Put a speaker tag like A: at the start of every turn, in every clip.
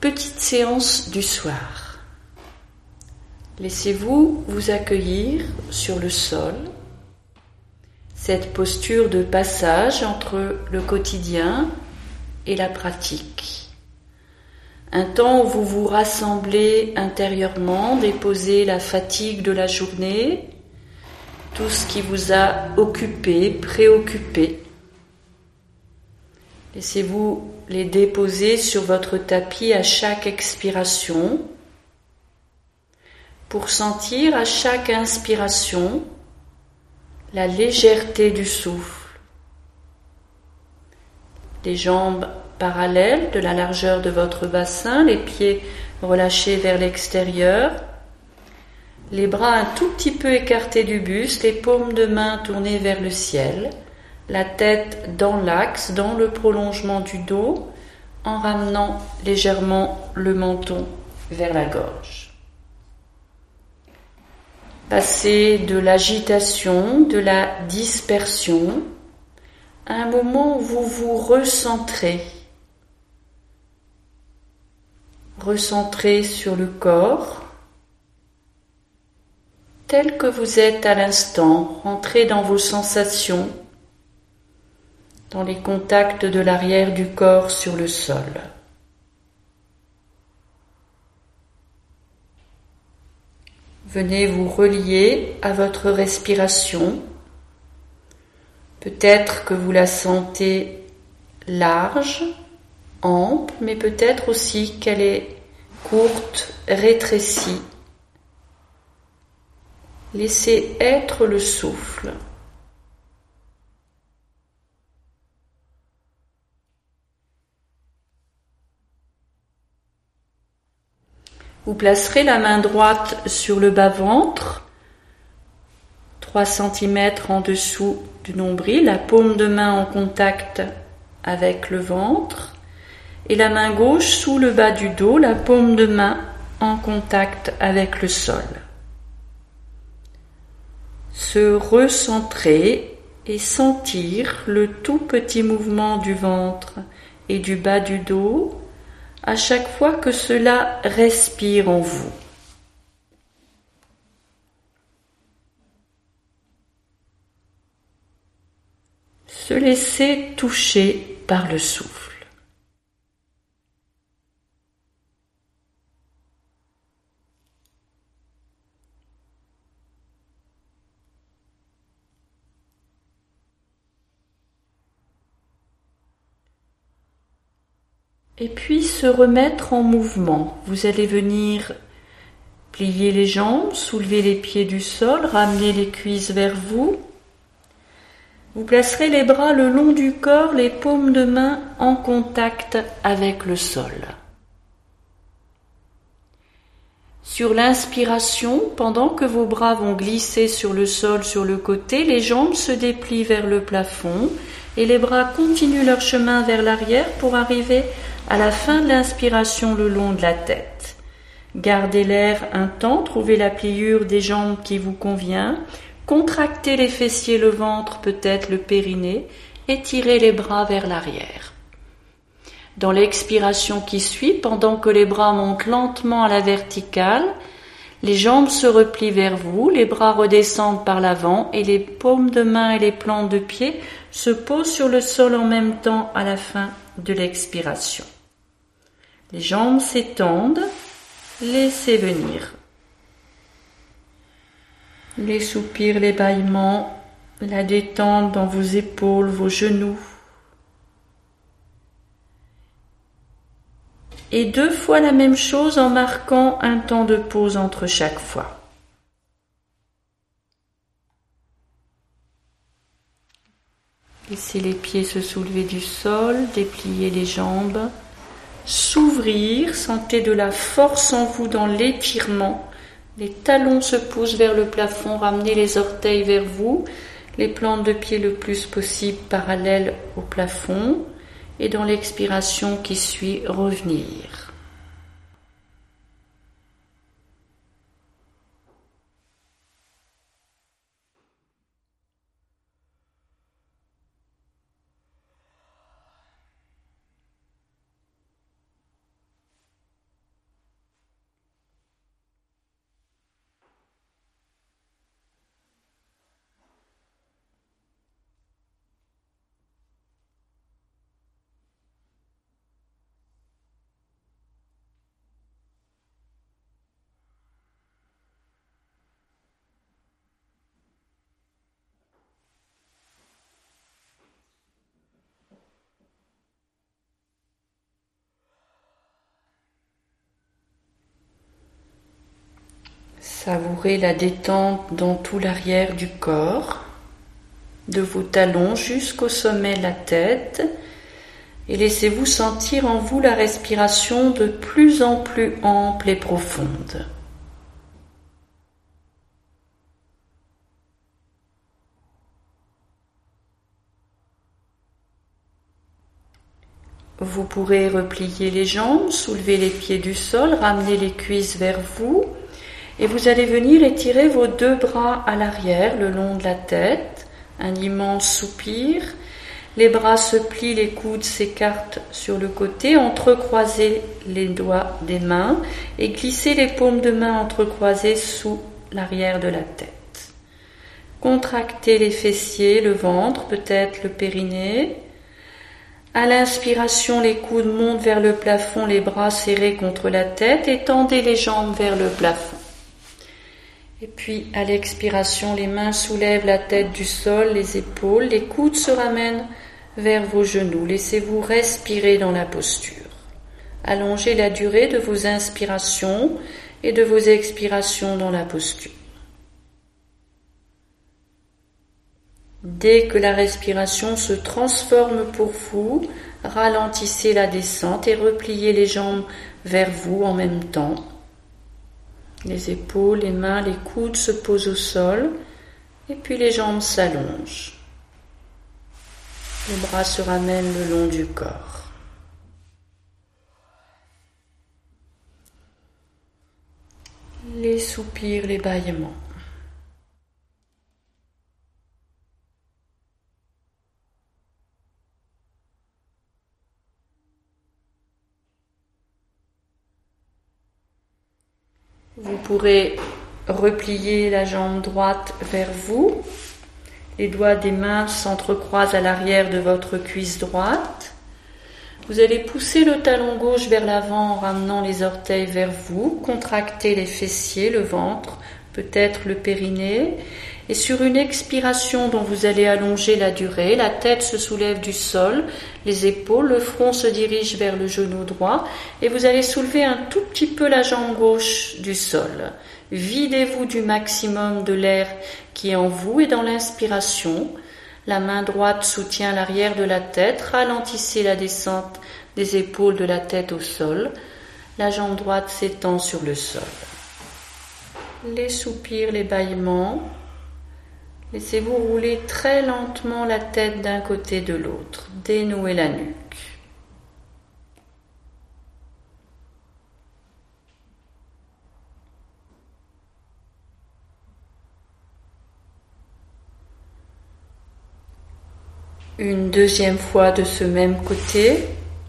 A: petite séance du soir. Laissez-vous vous accueillir sur le sol. Cette posture de passage entre le quotidien et la pratique. Un temps où vous vous rassemblez intérieurement, déposez la fatigue de la journée, tout ce qui vous a occupé, préoccupé. Laissez-vous les déposer sur votre tapis à chaque expiration pour sentir à chaque inspiration la légèreté du souffle. Les jambes parallèles de la largeur de votre bassin, les pieds relâchés vers l'extérieur, les bras un tout petit peu écartés du buste, les paumes de main tournées vers le ciel, la tête dans l'axe, dans le prolongement du dos, en ramenant légèrement le menton vers la gorge. Passez de l'agitation, de la dispersion, à un moment où vous vous recentrez. Recentrez sur le corps, tel que vous êtes à l'instant, rentrez dans vos sensations, dans les contacts de l'arrière du corps sur le sol. Venez vous relier à votre respiration. Peut-être que vous la sentez large, ample, mais peut-être aussi qu'elle est courte, rétrécie. Laissez être le souffle. Vous placerez la main droite sur le bas-ventre, 3 cm en dessous du nombril, la paume de main en contact avec le ventre, et la main gauche sous le bas du dos, la paume de main en contact avec le sol. Se recentrer et sentir le tout petit mouvement du ventre et du bas du dos à chaque fois que cela respire en vous. Se laisser toucher par le souffle. Et puis se remettre en mouvement. Vous allez venir plier les jambes, soulever les pieds du sol, ramener les cuisses vers vous. Vous placerez les bras le long du corps, les paumes de main en contact avec le sol. Sur l'inspiration, pendant que vos bras vont glisser sur le sol, sur le côté, les jambes se déplient vers le plafond et les bras continuent leur chemin vers l'arrière pour arriver à la fin de l'inspiration le long de la tête. Gardez l'air un temps, trouvez la pliure des jambes qui vous convient, contractez les fessiers, le ventre, peut-être le périnée, et tirez les bras vers l'arrière. Dans l'expiration qui suit, pendant que les bras montent lentement à la verticale, les jambes se replient vers vous, les bras redescendent par l'avant et les paumes de main et les plantes de pied se posent sur le sol en même temps à la fin de l'expiration. Les jambes s'étendent, laissez venir. Les soupirs, les bâillements, la détente dans vos épaules, vos genoux. Et 2 fois la même chose en marquant un temps de pause entre chaque fois. Laissez les pieds se soulever du sol, déplier les jambes, s'ouvrir, sentez de la force en vous dans l'étirement. Les talons se poussent vers le plafond, ramenez les orteils vers vous, les plantes de pied le plus possible parallèles au plafond, et dans l'expiration qui suit, revenir. Savourez la détente dans tout l'arrière du corps, de vos talons jusqu'au sommet de la tête, et laissez-vous sentir en vous la respiration de plus en plus ample et profonde. Vous pourrez replier les jambes, soulever les pieds du sol, ramener les cuisses vers vous et vous allez venir étirer vos deux bras à l'arrière le long de la tête, un immense soupir. Les bras se plient, les coudes s'écartent sur le côté, entrecroisez les doigts des mains et glissez les paumes de main entrecroisées sous l'arrière de la tête. Contractez les fessiers, le ventre, peut-être le périnée. À l'inspiration, les coudes montent vers le plafond, les bras serrés contre la tête et tendez les jambes vers le plafond. Et puis, à l'expiration, les mains soulèvent la tête du sol, les épaules, les coudes se ramènent vers vos genoux. Laissez-vous respirer dans la posture. Allongez la durée de vos inspirations et de vos expirations dans la posture. Dès que la respiration se transforme pour vous, ralentissez la descente et repliez les jambes vers vous en même temps. Les épaules, les mains, les coudes se posent au sol et puis les jambes s'allongent. Les bras se ramènent le long du corps. Les soupirs, les bâillements. Vous pourrez replier la jambe droite vers vous. Les doigts des mains s'entrecroisent à l'arrière de votre cuisse droite. Vous allez pousser le talon gauche vers l'avant en ramenant les orteils vers vous. Contractez les fessiers, le ventre, peut-être le périnée. Et sur une expiration dont vous allez allonger la durée, la tête se soulève du sol, les épaules, le front se dirige vers le genou droit et vous allez soulever un tout petit peu la jambe gauche du sol. Videz-vous du maximum de l'air qui est en vous et dans l'inspiration, la main droite soutient l'arrière de la tête, ralentissez la descente des épaules de la tête au sol, la jambe droite s'étend sur le sol. Les soupirs, les bâillements. Laissez-vous rouler très lentement la tête d'un côté de l'autre. Dénouez la nuque. Une deuxième fois de ce même côté.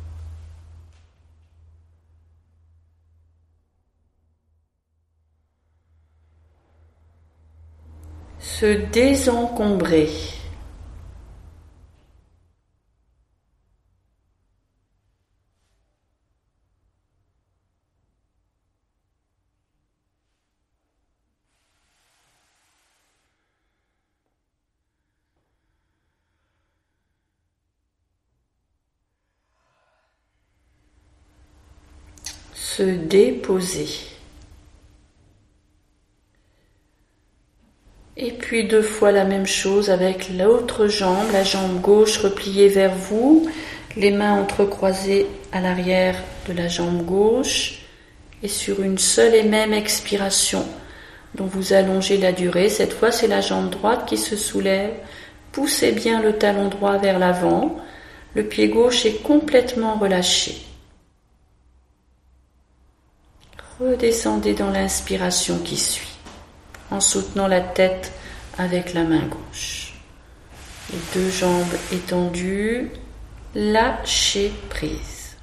A: Se désencombrer. Se déposer. Et puis deux fois la même chose avec l'autre jambe, la jambe gauche repliée vers vous, les mains entrecroisées à l'arrière de la jambe gauche et sur une seule et même expiration dont vous allongez la durée, cette fois c'est la jambe droite qui se soulève, poussez bien le talon droit vers l'avant, le pied gauche est complètement relâché. Redescendez dans l'inspiration qui suit, en soutenant la tête avec la main gauche. Les deux jambes étendues, lâchez prise.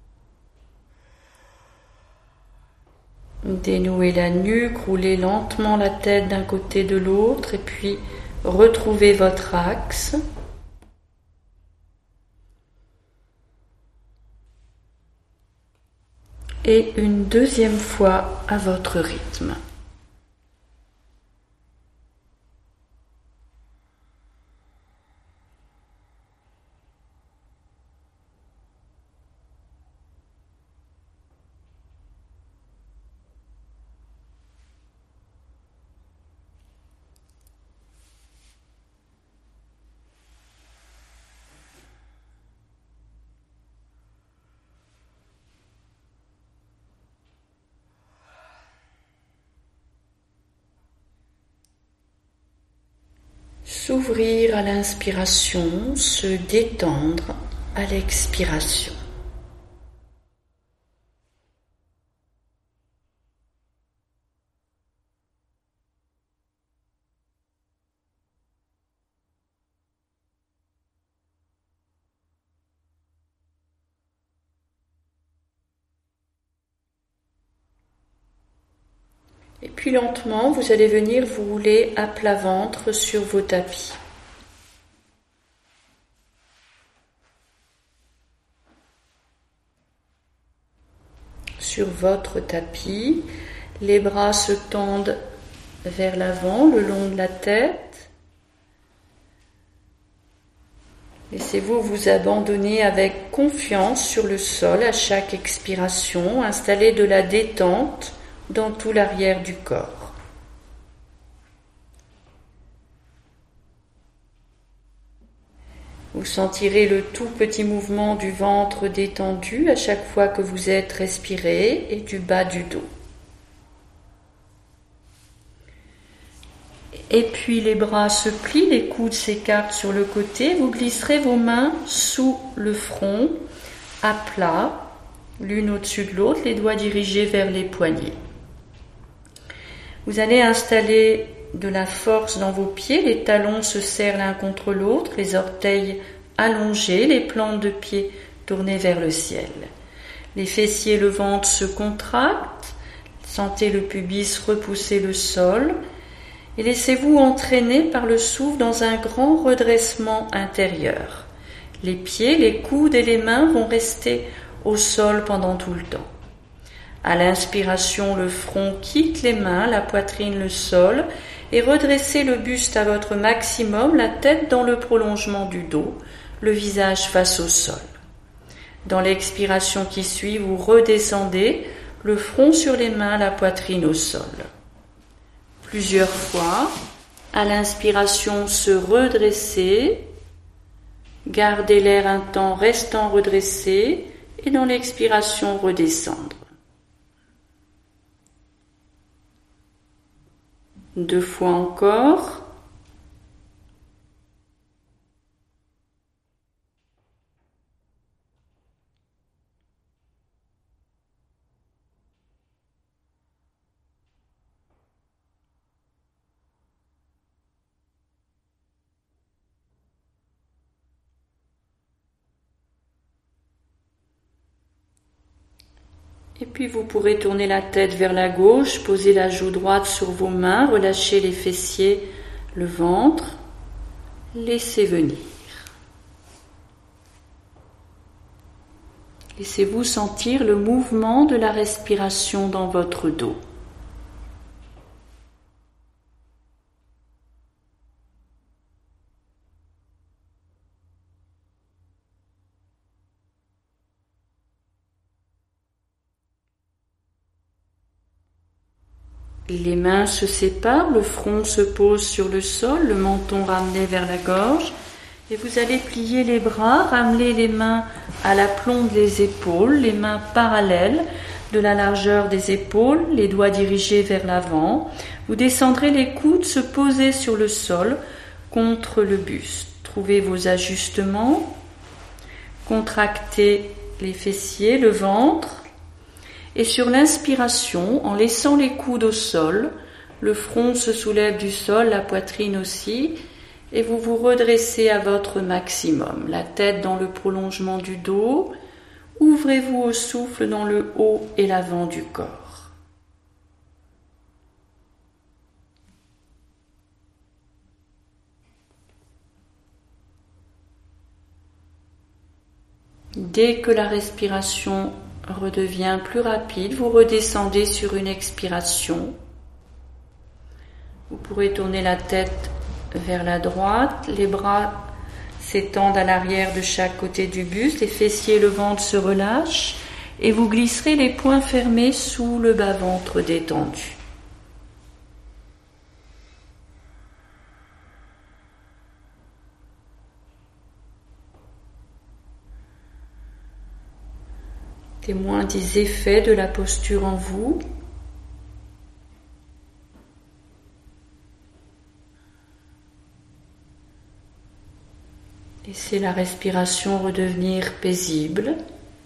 A: Dénouez la nuque, roulez lentement la tête d'un côté de l'autre et puis retrouvez votre axe. Et une deuxième fois à votre rythme. s'ouvrir à l'inspiration, se détendre à l'expiration. Et puis lentement, vous allez venir vous rouler à plat ventre sur vos tapis. Sur votre tapis, les bras se tendent vers l'avant, le long de la tête. Laissez-vous vous abandonner avec confiance sur le sol à chaque expiration, installer de la détente dans tout l'arrière du corps. Vous sentirez le tout petit mouvement du ventre détendu à chaque fois que vous êtes respiré et du bas du dos. Et puis les bras se plient, les coudes s'écartent sur le côté, vous glisserez vos mains sous le front, à plat, l'une au-dessus de l'autre, les doigts dirigés vers les poignets. Vous allez installer de la force dans vos pieds, les talons se serrent l'un contre l'autre, les orteils allongés, les plantes de pieds tournées vers le ciel. Les fessiers et le ventre se contractent, sentez le pubis repousser le sol et laissez-vous entraîner par le souffle dans un grand redressement intérieur. Les pieds, les coudes et les mains vont rester au sol pendant tout le temps. À l'inspiration, le front quitte les mains, la poitrine le sol et redressez le buste à votre maximum, la tête dans le prolongement du dos, le visage face au sol. Dans l'expiration qui suit, vous redescendez, le front sur les mains, la poitrine au sol. Plusieurs fois, à l'inspiration, se redresser, gardez l'air un temps restant redressé et dans l'expiration, redescendre. 2 fois encore. Et puis vous pourrez tourner la tête vers la gauche, poser la joue droite sur vos mains, relâcher les fessiers, le ventre, laissez venir. Laissez-vous sentir le mouvement de la respiration dans votre dos. Les mains se séparent, le front se pose sur le sol, le menton ramené vers la gorge et vous allez plier les bras, ramener les mains à l'aplomb des épaules, les mains parallèles de la largeur des épaules, les doigts dirigés vers l'avant. Vous descendrez les coudes, se poser sur le sol contre le buste. Trouvez vos ajustements, contractez les fessiers, le ventre. Et sur l'inspiration, en laissant les coudes au sol, le front se soulève du sol, la poitrine aussi, et vous vous redressez à votre maximum. La tête dans le prolongement du dos, ouvrez-vous au souffle dans le haut et l'avant du corps. Dès que la respiration redevient plus rapide, vous redescendez sur une expiration. Vous pourrez tourner la tête vers la droite, les bras s'étendent à l'arrière de chaque côté du buste, les fessiers et le ventre se relâchent et vous glisserez les poings fermés sous le bas-ventre détendu. Témoin des effets de la posture en vous. Laissez la respiration redevenir paisible.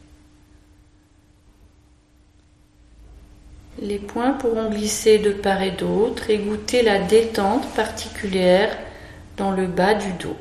A: Les poings pourront glisser de part et d'autre et goûter la détente particulière dans le bas du dos.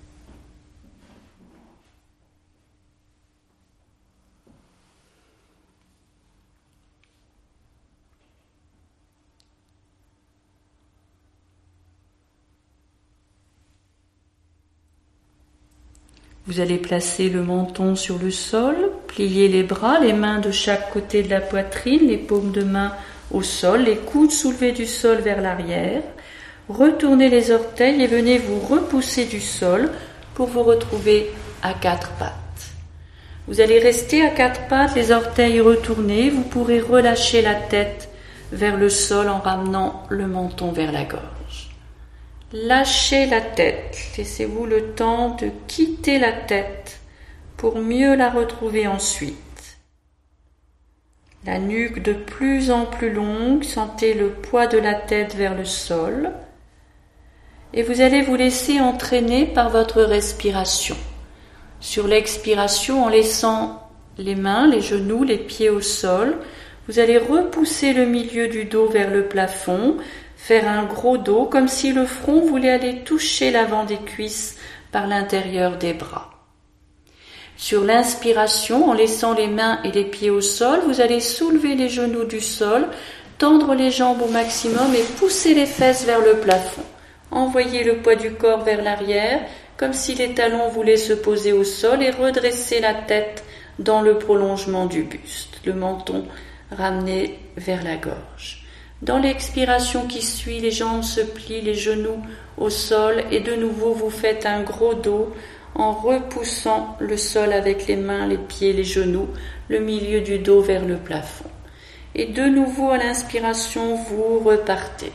A: Vous allez placer le menton sur le sol, plier les bras, les mains de chaque côté de la poitrine, les paumes de main au sol, les coudes soulevés du sol vers l'arrière. Retournez les orteils et venez vous repousser du sol pour vous retrouver à quatre pattes. Vous allez rester à quatre pattes, les orteils retournés. Vous pourrez relâcher la tête vers le sol en ramenant le menton vers la gorge. Lâchez la tête, laissez-vous le temps de quitter la tête pour mieux la retrouver ensuite. La nuque de plus en plus longue, sentez le poids de la tête vers le sol et vous allez vous laisser entraîner par votre respiration. Sur l'expiration, en laissant les mains, les genoux, les pieds au sol, vous allez repousser le milieu du dos vers le plafond, faire un gros dos comme si le front voulait aller toucher l'avant des cuisses par l'intérieur des bras. Sur l'inspiration, en laissant les mains et les pieds au sol, vous allez soulever les genoux du sol, tendre les jambes au maximum et pousser les fesses vers le plafond. Envoyez le poids du corps vers l'arrière, comme si les talons voulaient se poser au sol et redresser la tête dans le prolongement du buste, le menton ramené vers la gorge. Dans l'expiration qui suit, les jambes se plient, les genoux au sol et de nouveau vous faites un gros dos en repoussant le sol avec les mains, les pieds, les genoux, le milieu du dos vers le plafond. Et de nouveau à l'inspiration, vous repartez.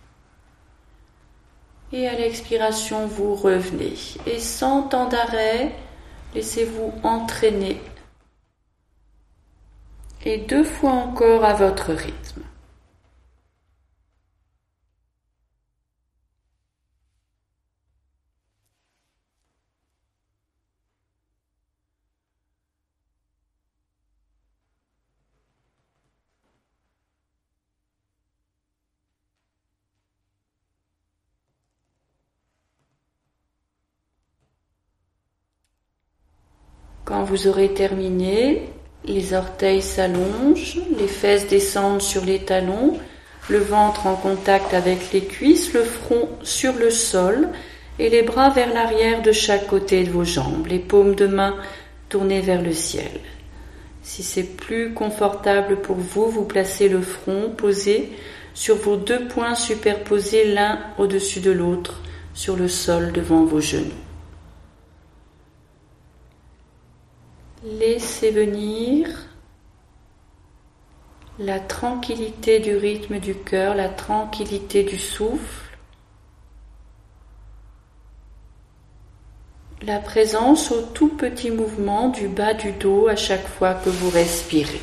A: Et à l'expiration, vous revenez. Et sans temps d'arrêt, laissez-vous entraîner. Et 2 fois encore à votre rythme. Quand vous aurez terminé, les orteils s'allongent, les fesses descendent sur les talons, le ventre en contact avec les cuisses, le front sur le sol et les bras vers l'arrière de chaque côté de vos jambes, les paumes de main tournées vers le ciel. Si c'est plus confortable pour vous, vous placez le front posé sur vos 2 poings superposés l'un au-dessus de l'autre sur le sol devant vos genoux. Laissez venir la tranquillité du rythme du cœur, la tranquillité du souffle, la présence au tout petit mouvement du bas du dos à chaque fois que vous respirez.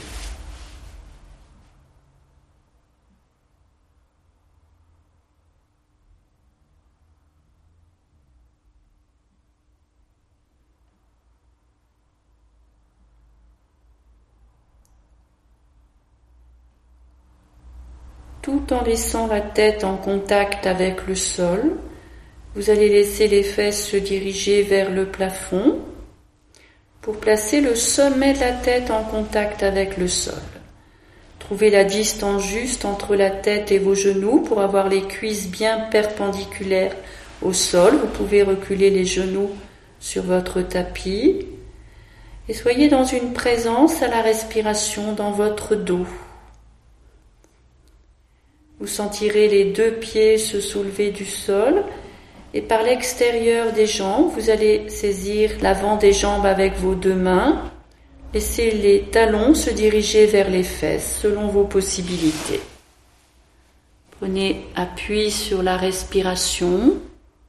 A: Tout en laissant la tête en contact avec le sol, vous allez laisser les fesses se diriger vers le plafond pour placer le sommet de la tête en contact avec le sol. Trouvez la distance juste entre la tête et vos genoux pour avoir les cuisses bien perpendiculaires au sol. Vous pouvez reculer les genoux sur votre tapis et soyez dans une présence à la respiration dans votre dos. Vous sentirez les 2 pieds se soulever du sol et par l'extérieur des jambes, vous allez saisir l'avant des jambes avec vos 2 mains. Laissez les talons se diriger vers les fesses selon vos possibilités. Prenez appui sur la respiration.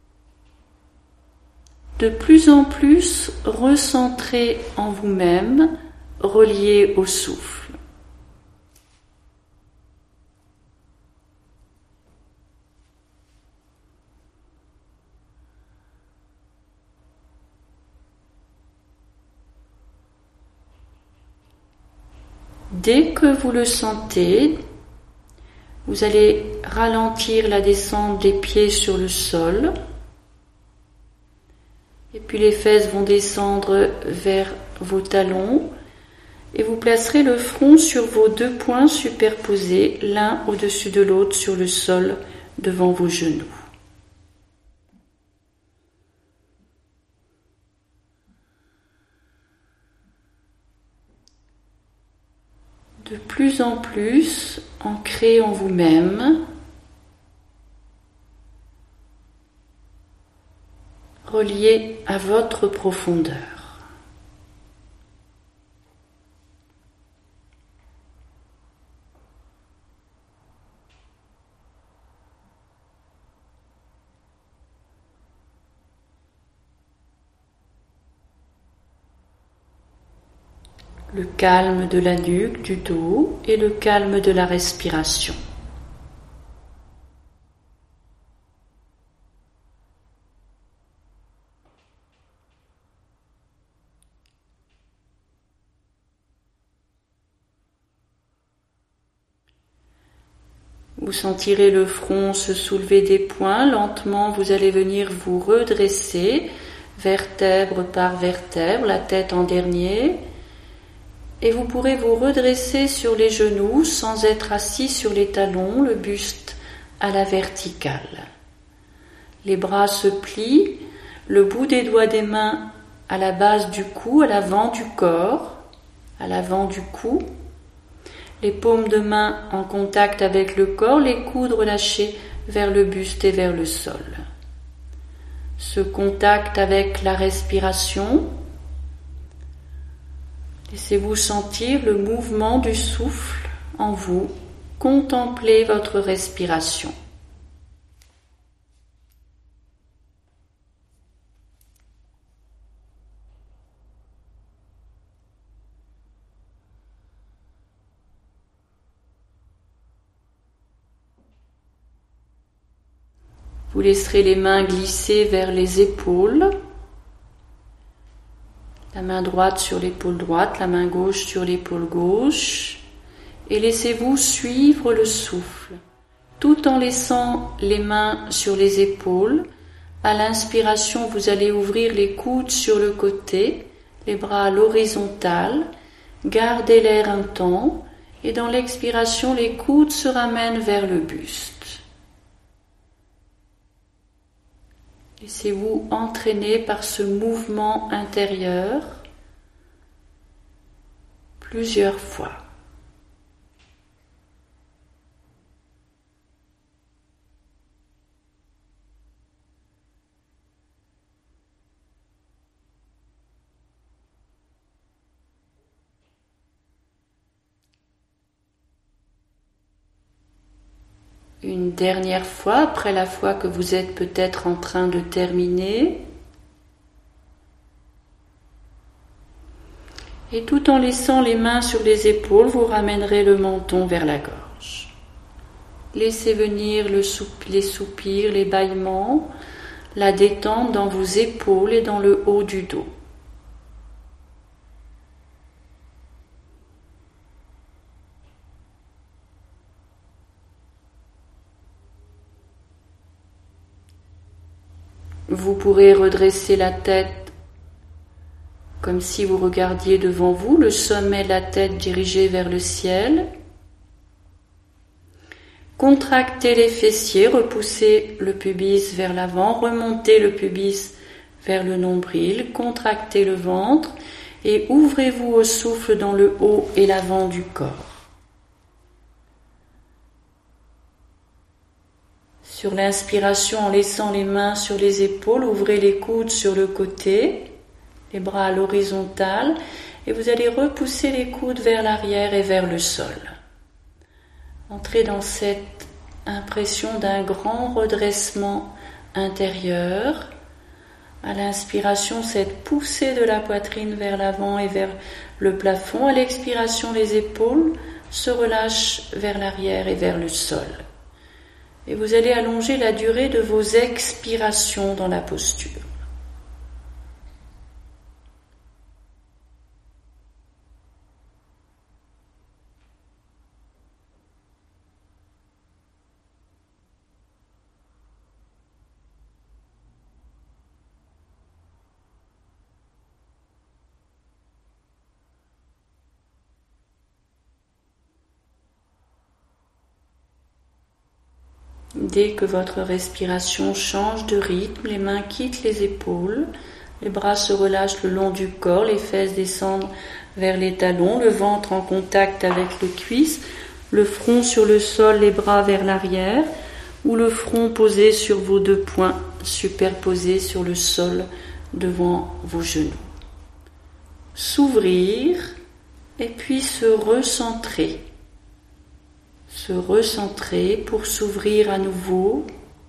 A: De plus en plus, recentrez en vous-même, relié au souffle. dès que vous le sentez, vous allez ralentir la descente des pieds sur le sol. Et puis les fesses vont descendre vers vos talons. Et vous placerez le front sur vos 2 poings superposés, l'un au-dessus de l'autre sur le sol devant vos genoux. De plus en plus, ancré en vous-même, relié à votre profondeur. Le calme de la nuque, du dos et le calme de la respiration. Vous sentirez le front se soulever des poings. Lentement, vous allez venir vous redresser, vertèbre par vertèbre, la tête en dernier. Et vous pourrez vous redresser sur les genoux sans être assis sur les talons, le buste à la verticale. Les bras se plient, le bout des doigts des mains à la base du cou, à l'avant du corps, à l'avant du cou. Les paumes de main en contact avec le corps, les coudes relâchés vers le buste et vers le sol. Ce contact avec la respiration. Laissez-vous sentir le mouvement du souffle en vous. Contemplez votre respiration. Vous laisserez les mains glisser vers les épaules. La main droite sur l'épaule droite, la main gauche sur l'épaule gauche. Et laissez-vous suivre le souffle, tout en laissant les mains sur les épaules. À l'inspiration, vous allez ouvrir les coudes sur le côté, les bras à l'horizontale. Gardez l'air un temps. Et dans l'expiration, les coudes se ramènent vers le buste. Laissez-vous entraîner par ce mouvement intérieur plusieurs fois. Une dernière fois, après la fois que vous êtes peut-être en train de terminer. Et tout en laissant les mains sur les épaules, vous ramènerez le menton vers la gorge. Laissez venir les soupirs, les bâillements, la détente dans vos épaules et dans le haut du dos. Vous pourrez redresser la tête comme si vous regardiez devant vous, le sommet de la tête dirigé vers le ciel. Contractez les fessiers, repoussez le pubis vers l'avant, remontez le pubis vers le nombril, contractez le ventre et ouvrez-vous au souffle dans le haut et l'avant du corps. Sur l'inspiration, en laissant les mains sur les épaules, ouvrez les coudes sur le côté, les bras à l'horizontale, et vous allez repousser les coudes vers l'arrière et vers le sol. Entrez dans cette impression d'un grand redressement intérieur. À l'inspiration, cette poussée de la poitrine vers l'avant et vers le plafond. À l'expiration, les épaules se relâchent vers l'arrière et vers le sol. Et vous allez allonger la durée de vos expirations dans la posture. Dès que votre respiration change de rythme, les mains quittent les épaules, les bras se relâchent le long du corps, les fesses descendent vers les talons, le ventre en contact avec le cuisse, le front sur le sol, les bras vers l'arrière, ou le front posé sur vos deux poings, superposés sur le sol devant vos genoux. S'ouvrir et puis se recentrer. Se recentrer pour s'ouvrir à nouveau.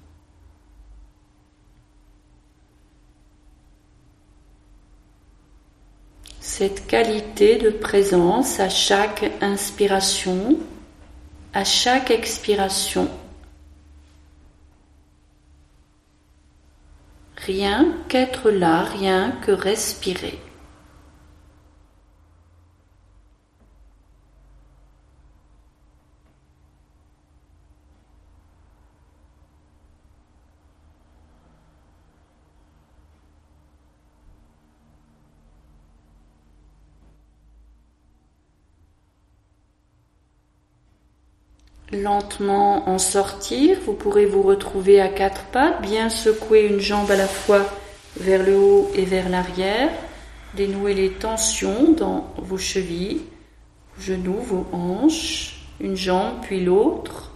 A: Cette qualité de présence à chaque inspiration, à chaque expiration. Rien qu'être là, rien que respirer. Lentement en sortir, vous pourrez vous retrouver à quatre pattes, bien secouer une jambe à la fois vers le haut et vers l'arrière, dénouer les tensions dans vos chevilles, vos genoux, vos hanches, une jambe puis l'autre.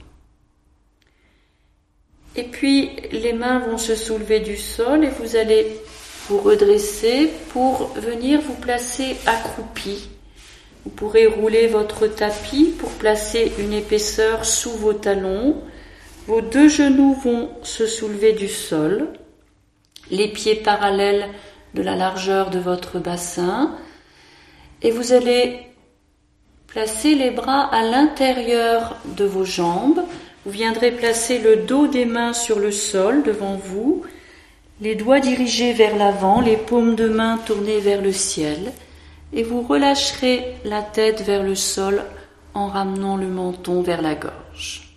A: Et puis les mains vont se soulever du sol et vous allez vous redresser pour venir vous placer accroupi. Vous pourrez rouler votre tapis pour placer une épaisseur sous vos talons. Vos deux genoux vont se soulever du sol, les pieds parallèles de la largeur de votre bassin. Et vous allez placer les bras à l'intérieur de vos jambes. Vous viendrez placer le dos des mains sur le sol devant vous, les doigts dirigés vers l'avant, les paumes de main tournées vers le ciel. Et vous relâcherez la tête vers le sol en ramenant le menton vers la gorge.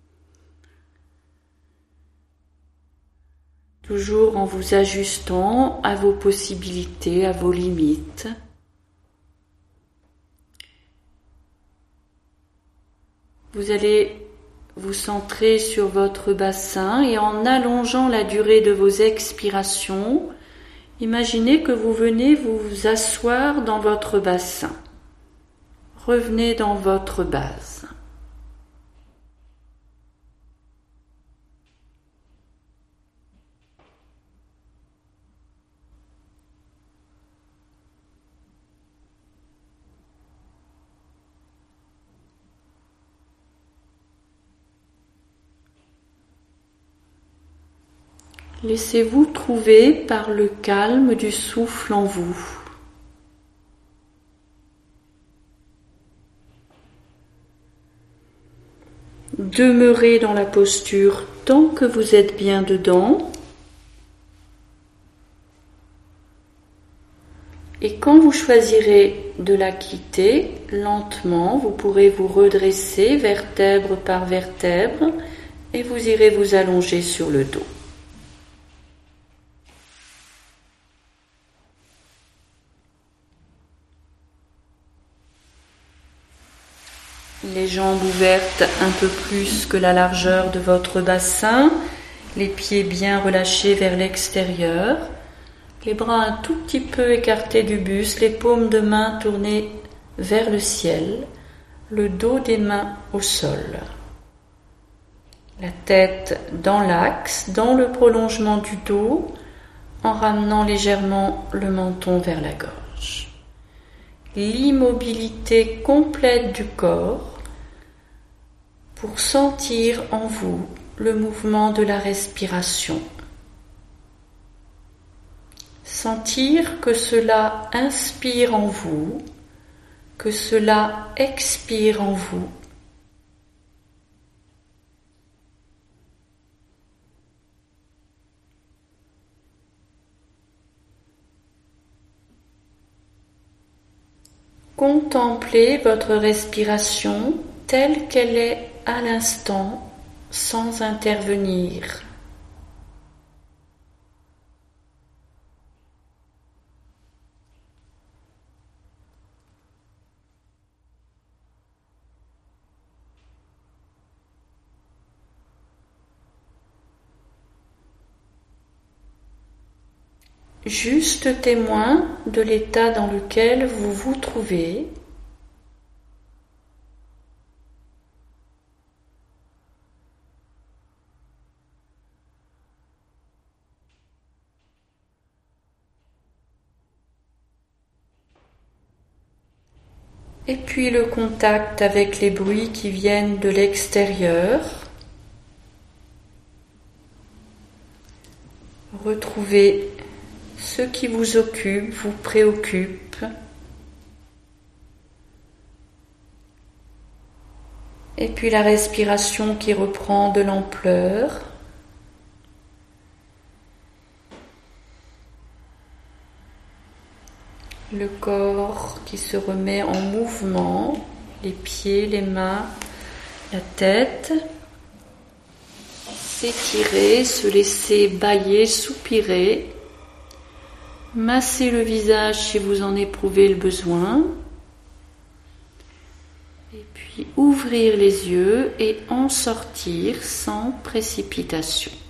A: Toujours en vous ajustant à vos possibilités, à vos limites. Vous allez vous centrer sur votre bassin et en allongeant la durée de vos expirations, imaginez que vous venez vous asseoir dans votre bassin. Revenez dans votre base. Laissez-vous trouver par le calme du souffle en vous. Demeurez dans la posture tant que vous êtes bien dedans. Et quand vous choisirez de la quitter, lentement, vous pourrez vous redresser vertèbre par vertèbre et vous irez vous allonger sur le dos. Les jambes ouvertes un peu plus que la largeur de votre bassin, les pieds bien relâchés vers l'extérieur, les bras un tout petit peu écartés du buste, les paumes de main tournées vers le ciel, le dos des mains au sol. La tête dans l'axe, dans le prolongement du dos, en ramenant légèrement le menton vers la gorge. L'immobilité complète du corps pour sentir en vous le mouvement de la respiration. Sentir que cela inspire en vous, que cela expire en vous. Contemplez votre respiration telle qu'elle est à l'instant, sans intervenir. juste témoin de l'état dans lequel vous vous trouvez. Et puis le contact avec les bruits qui viennent de l'extérieur. Retrouvez ce qui vous occupe, vous préoccupe. Et puis la respiration qui reprend de l'ampleur. Le corps qui se remet en mouvement, les pieds, les mains, la tête. S'étirer, se laisser bâiller, soupirer. Masser le visage si vous en éprouvez le besoin. Et puis ouvrir les yeux et en sortir sans précipitation.